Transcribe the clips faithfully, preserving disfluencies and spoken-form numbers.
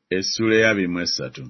Essula ya abiri mu esatu.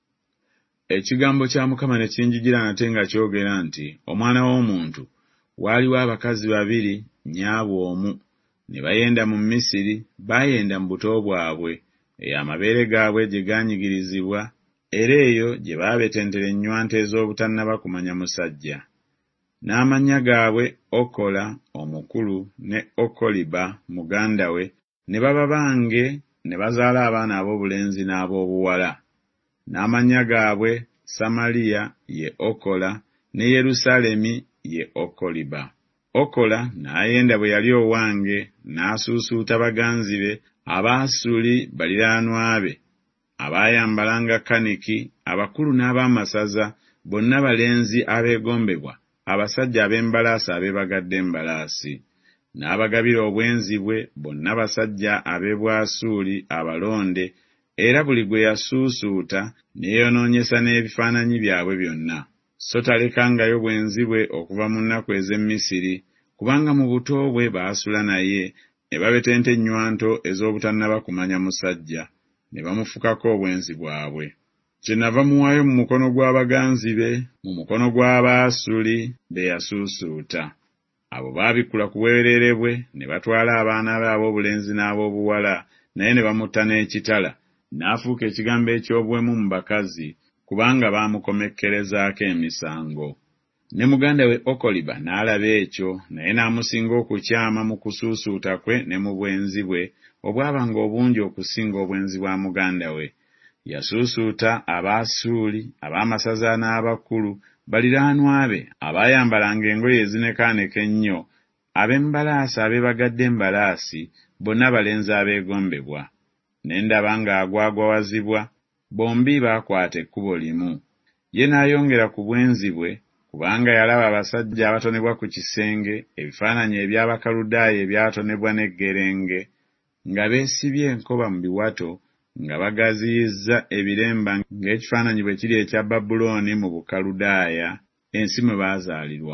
Ekigambo kya Mukama ne kinjijira nate nga kyogera nti, omwana w'omuntu, waaliwo abakazi babiri nnyaabu omu, ne bayenda mu Misiri, baayenda mu buto bwabwe, eyo amabeere gaabwe gye gaanyigirizibwa, era eyo gye baabetentera ennywanto ez'obutannaba kumanya musajja. N'amannya gaabwe Okola omukulu ne Okoliba muganda we, ne baba bange ne bazaala abaana ab'obulenzi n'ab'obuwala. N'amannya gaabwe Samaliya ye Okola ne Yerusaalemi ye Okoliba. Okola n'ayenda bwe yali owange n'asuusuuta baganzi be Abaasuli baliraanwa be, abaayambalanga kaniki, abakulu n'ab'amasaza, bonna balenzi abeegombebwa, abasajja ab'embalaasi abeebagadde embalaasi. N'abagabira obwenzi bwe bonna basajja ab'e Bwasuli abalonde, era buli gwe yasuusuuta ne yeeyonoonyesa n'ebifaananyi byabwe byonna. So talekangayo bwenzi bwe okuva mu nnaku ez'e Misiri, kubanga mu buto bwe baasula naye, ne babetenta ennywanto ez'obutannaba kumanya musajja, ne bamufukako obwenzi bwabwe. Kyenava muwaayo mu mukono gw'abaganzi be, mu mukono gw'Abaasuli be yasuusuuta. Abo baabikula ku bwereere bwe, ne batwala abaana be ab'obulenzi n'ab'obuwala, naye ne bamutta n'ekitala, n'afuuka ekigambo eky'obuwemu mu bakazi, kubanga baamukomekkerezaako emisango. Ne muganda we Okoliba n'alaba ekyo, naye n'amusinga okukyama mu kusuusuuta kwe ne mu bwenzi bwe, obwabanga obungi okusinga obwenzi bwa muganda we. Yasuusuuta Abaasuli, ab'amasaza n'abakulu, baliraanwa be, abaayambalanga engoye ezinekaaneka ennyo, ab'embalaasi abeebagadde embalaasi, bonna balenzi abeegombebwa. Ne ndaba ng'agwagwawazibwa, bombi baakwata ekkubo limu. Ye n'ayongera ku bwenzi bwe, kubanga yalaba abasajja abatonebwa ku kisenge, ebifaananyi eby'Abakaludaaya ebyatonebwa n'eggerenge, nga beesibye enkoba mu biwato, nga bagaziyizza ebiremba ng'ekifaananyi bwe kiri ekya Babulooni mu Bukaludaaya, ensi mwe baazaalirwa.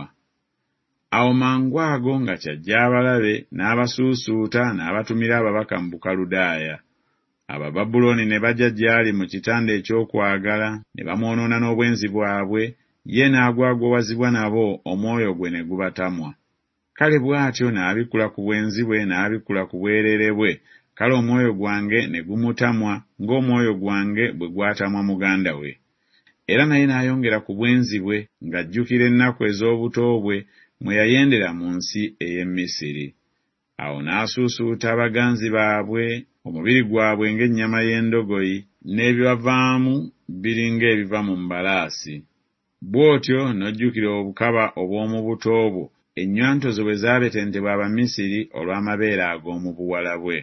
Awo mangwago nga kyajja abalabe n'abasuusuuta n'abatumira ababaka mu Bukaludaaya. Abababulooni ne bajja gy'ali mu kitanda eky'okwagala, ne bamwonoona n'obwenzi bwabwe, ye n'agwagwawazibwa nabo, omwoyo gwe ne gubatamwa. Kale bw'atyo n'abikula ku bwenzi bwe n'abikula ku bwereere bwe, kale omwoyo gwange ne gumutamwa ng'omwoyo gwange bwe gwatamwa muganda we. Era naye n'ayongera ku bwenzi bwe, ng'ajjukira ennaku ez'obuto bwe mwe yayendera mu nsi ey'e Misiri. Awo n'asuusuuta abaganzi baabwe, omubiri gwabwe ng'ennyama y'endogoyi, n'ebibavaamu biri ng'ebiva mu mbalaasi. Bw'otyo n'ojjukira obukaba obw'omu buto bwo, ennywanto zo bwe zaabetentebwa Abamisiri olw'amabeere ag'omu buwala bwe.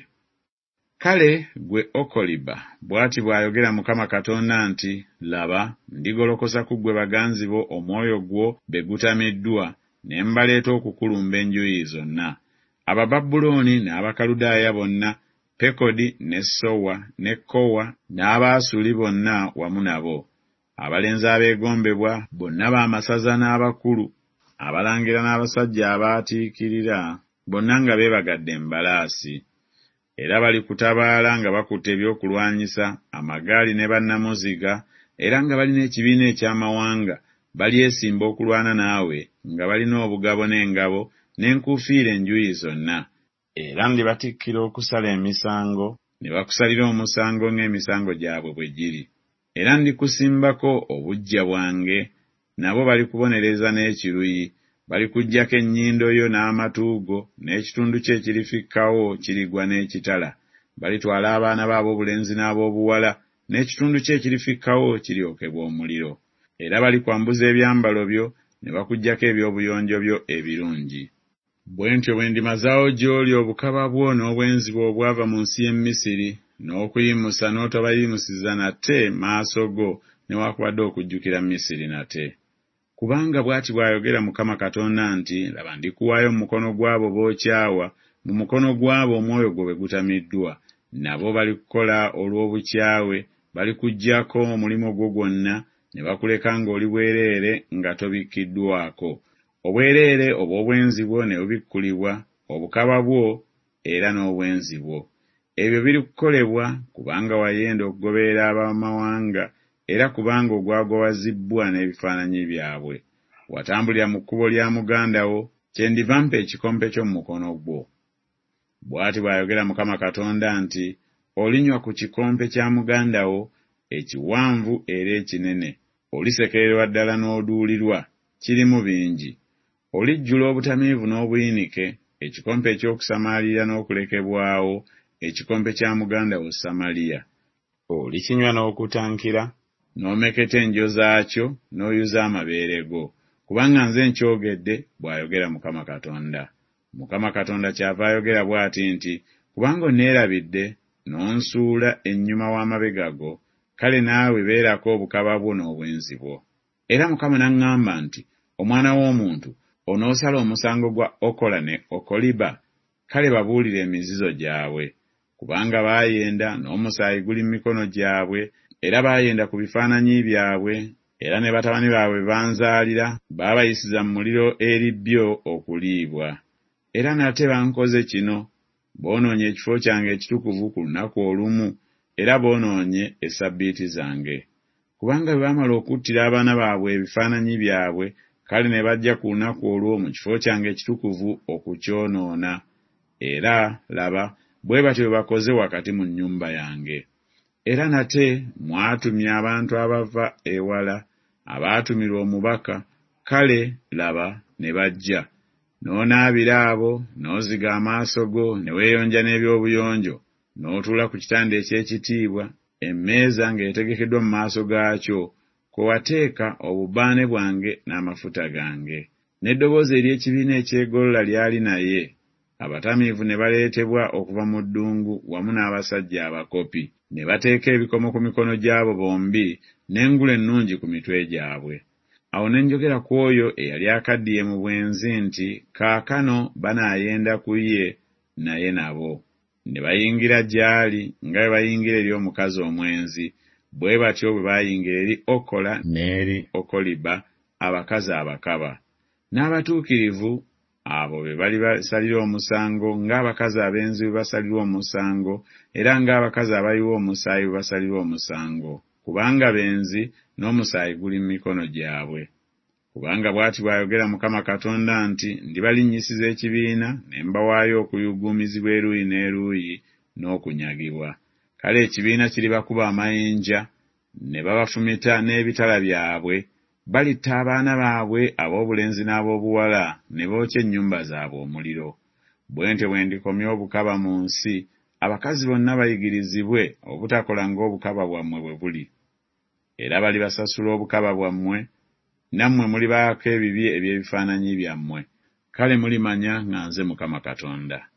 Kale gwe Okoliba, bw'ati bw'ayogera Mukama Katonda nti, laba, ndigolokosa ku ggwe baganzi bo omwoyo gwo be gutamiddwa, ne mbaleeta okukulumba enjuuyi zonna. Abababulooni n'Abakaludaaya bonna, Pekodi ne Sowa ne Kowa n'Abaasuli bonna wamu nabo, abalenzi abeegombebwa, bonna b'amasaza n'abakulu, abalangira n'abasajja abaatiikirira, bonna nga beebagadde embalaasi. Era bali kutabaala nga bakutte ebyokulwanyisa, amagaali ne bannamuziga, era nga balina ekibiina eky'amawanga, balyesimba okulwana naawe, nga balina obugabo n'engabo, n'enkuufiira enjuuyi zonna. Era ndibatikkira okusala emisango, ne bakusalira omusango ng'emisango gyabwe bwe giri. Era ndikusimbako obuggya bwange, nabo balikubonereza n'ekiruyi, balikuggyako ennyindo yo n'amatu go, n'ekitundu kye ekirifikkawo kirigwa n'ekitala. Balitwala abaana b'ab'obulenzi n'ab'obuwala, n'ekitundu kye ekirifikkawo kiryokebwa omuliro. Era balikwambuza ebyambalo byo, ne bakuggyako eby'obuyonjo byo ebirungi. Bwe ntyo bwe ndimazaawo gy'oli obukaba bwo n'obwenzi bwo obwava mu nsi y'e Misiri, n'okuyimusa n'otobayimusiza nate maaso go, newaakubadde okujjukira Misiri nate. Kubanga bw'ati bw'ayogera Mukama Katonda nti, laba ndikuwaayo mu mukono gw'abo b'okyawa, mu mukono gw'abo omwoyo gwo bwe gutamiddwa. Nabo balikukola olw'obukyawe, balikuggyako omulimu gwo gwonna, ne bakuleka ng'oli bwereere nga tobikkiddwako. Obwereere obw'obwenzi bwo ne bubikkulibwa, obukaba bwo era n'obwenzi bwo. ebyo biri kukolebwa kubanga wayenda okugoberera abamawanga era kubanga ogwagowazibbwa n'ebifaananyi byabwe. Watambulira mu kkubo lya muganda wo, kyendiva mpa ekikompe ky'omu mukono gwo. Bw'ati bw'ayogera Mukama Katonda nti, olinywa ku kikompe kya muganda wo ekiwanvu era ekinene, olisekererwa ddala n'oduulirwa, kirimu bingi. Olijjula obutamiivu n'obuyinike, ekikompe eky'okusamaalira n'okulekebwawo, ekikompe kya muganda wo Samaliya. Olikinywa n'okutankira, n'omeketa enjo zaakyo, n'oyuza amabeere go. Kubanga nze nkyogedde, bw'ayogera Mukama Katonda. Mukama Katonda kyava ayogera bw'ati nti, kubanga onneerabidde, n'onsuula ennyuma w'amabega go, kale naawe beerako obukaba bwo n'obwenzi bwo. Era Mukama n'aŋŋamba nti, omwana w'omuntu, onoosala omusango gwa Okola ne Okoliba, kale babuulire emizizo gyabwe. Kubanga baayenda n'omusaayi guli mu mikono gyabwe, era baayenda ku bifaananyi byabwe, era ne batabani baabwe banzaalira baabayisiza mu muliro eri byo okuliibwa. Era nate bankoze kino, boonoonye ekifo kyange ekitukuvu ku lunaku olumu, era boonoonye essabbiiti zange. Kubanga bwe baamala okuttira abaana baabwe ebifaananyi byabwe, kale ne bajja ku lunaku olwo mu kifo kyange ekitukuvu okukyonoona. Era laba, bwe batyo bwe bakoze wakati mu nnyumba yange. Era nate mwatumye abantu abava ewala, abaatumirwa omubaka, kale laba ne bajja. N'onaabira abo, n'oziga amaaso go, ne weeyonja n'ebyobuyonjo, n'otuula ku kitanda eky'ekitiibwa, emmeeza ng'etegekeddwa mu maaso gaakyo, kwe wateeka obubaane bwange n'amafuta gange. N'eddoboozi ery'ekibiina ekyegolola lyali naye. Abatamiivu ne baleetebwa okuva mu ddungu wamu n'abasajja abakopi, ne bateeka ebikomo ku mikono gy'abo bombi n'engule ennungi ku mitwe gyabwe. Awo ne njogera ku oyo eyali akaddiye mu bwenzi nti, kaakano banaayenda ku ye naye nabo. Ne bayingira gy'ali nga bwe bayingira eri omukazi omwenzi, bwe batyo bwe bayingira eri Okola n'eri Okoliba, abakazi abakaba. N'abatuukirivu abo be bali basalira omusango ng'abakazi abenzi bwe basalirwa omusango, era ng'abakazi abayiwa omusaayi bwe basalirwa omusango, kubanga benzi n'omusaayi guli mu mikono gyabwe. Kubanga bw'ati bw'ayogera Mukama Katonda nti, ndibalinnyisiza ekibiina ne mbawaayo okuyuguumizibwa eruuyi n'eruuyi n'okunyagibwa. Kale ekibiina kiribakuba amayinja, ne babafumita n'ebitala byabwe, balitta abaana baabwe ab'obulenzi n'ab'obuwala, ne bookya ennyumba zaabwe omuliro. Bwe ntyo bwe ndikomya obukaba mu nsi, abakazi bonna bayigirizibwe obutakola ng'obukaba bwammwe bwe buli. Era balibasasula obukaba bwammwe, nammwe mulibaako ebibi eby'ebifaananyi byammwe. Kale mulimanya nga nze Mukama Katonda.